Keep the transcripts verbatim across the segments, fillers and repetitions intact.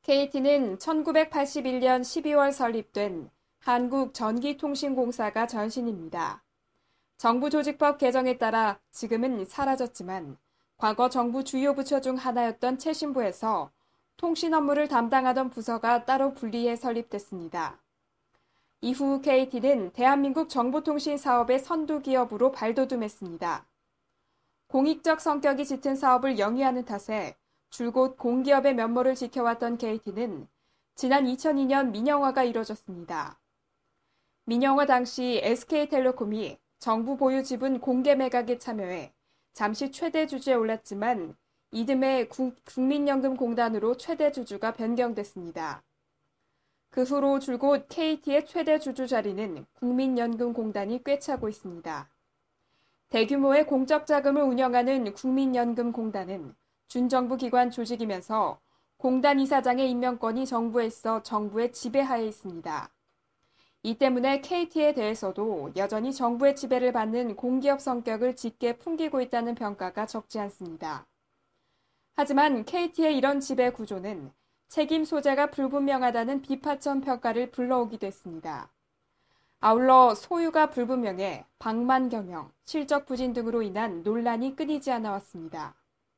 케이티는 천구백팔십일 년 십이월 설립된 한국전기통신공사가 전신입니다. 정부 조직법 개정에 따라 지금은 사라졌지만 과거 정부 주요 부처 중 하나였던 최신부에서 통신 업무를 담당하던 부서가 따로 분리해 설립됐습니다. 이후 케이티는 대한민국 정보통신 사업의 선두 기업으로 발돋움했습니다. 공익적 성격이 짙은 사업을 영위하는 탓에 줄곧 공기업의 면모를 지켜왔던 케이티는 지난 이천이 년 민영화가 이뤄졌습니다. 민영화 당시 에스케이텔레콤이 정부 보유 지분 공개 매각에 참여해 잠시 최대 주주에 올랐지만 이듬해 국민연금공단으로 최대 주주가 변경됐습니다. 그 후로 줄곧 케이티의 최대 주주 자리는 국민연금공단이 꿰차고 있습니다. 대규모의 공적 자금을 운영하는 국민연금공단은 준정부 기관 조직이면서 공단 이사장의 임명권이 정부에 있어 정부의 지배하에 있습니다. 이 때문에 케이티에 대해서도 여전히 정부의 지배를 받는 공기업 성격을 짙게 풍기고 있다는 평가가 적지 않습니다. 하지만 케이티의 이런 지배 구조는 책임 소재가 불분명하다는 비판적 평가를 불러오기도 했습니다. 아울러 소유가 불분명해 방만 경영, 실적 부진 등으로 인한 논란이 끊이지 않아 왔습니다.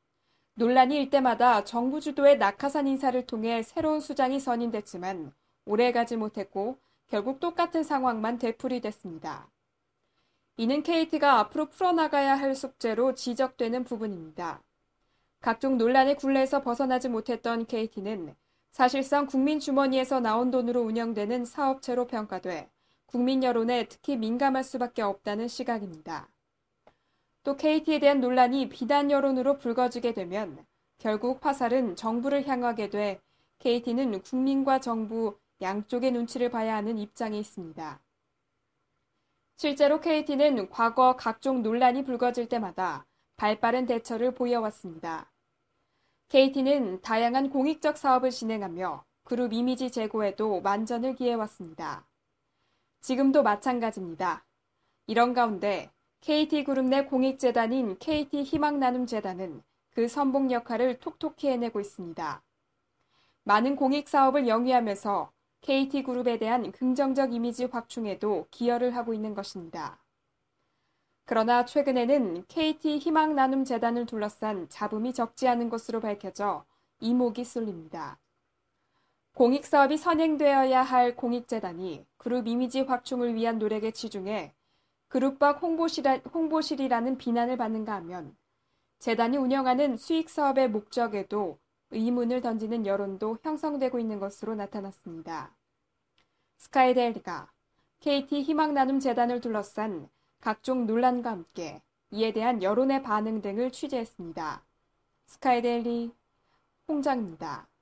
논란이 일 때마다 정부 주도의 낙하산 인사를 통해 새로운 수장이 선임됐지만 오래가지 못했고 결국 똑같은 상황만 되풀이됐습니다. 이는 케이티가 앞으로 풀어나가야 할 숙제로 지적되는 부분입니다. 각종 논란의 굴레에서 벗어나지 못했던 케이티는 사실상 국민 주머니에서 나온 돈으로 운영되는 사업체로 평가돼 국민 여론에 특히 민감할 수밖에 없다는 시각입니다. 또 케이티에 대한 논란이 비난 여론으로 불거지게 되면 결국 화살은 정부를 향하게 돼 케이티는 국민과 정부 양쪽의 눈치를 봐야 하는 입장에 있습니다. 실제로 케이티는 과거 각종 논란이 불거질 때마다 발빠른 대처를 보여왔습니다. 케이티는 다양한 공익적 사업을 진행하며 그룹 이미지 제고에도 만전을 기해왔습니다. 지금도 마찬가지입니다. 이런 가운데 케이티그룹 내 공익재단인 케이티희망나눔재단은 그 선봉 역할을 톡톡히 해내고 있습니다. 많은 공익사업을 영위하면서 케이티그룹에 대한 긍정적 이미지 확충에도 기여를 하고 있는 것입니다. 그러나 최근에는 케이티희망나눔재단을 둘러싼 잡음이 적지 않은 것으로 밝혀져 이목이 쏠립니다. 공익사업이 선행되어야 할 공익재단이 그룹 이미지 확충을 위한 노력에 치중해 그룹 밖 홍보실이라, 홍보실이라는 비난을 받는가 하면 재단이 운영하는 수익사업의 목적에도 의문을 던지는 여론도 형성되고 있는 것으로 나타났습니다. 스카이데일리가 케이티희망나눔재단을 둘러싼 각종 논란과 함께 이에 대한 여론의 반응 등을 취재했습니다. 스카이데일리 홍장입니다.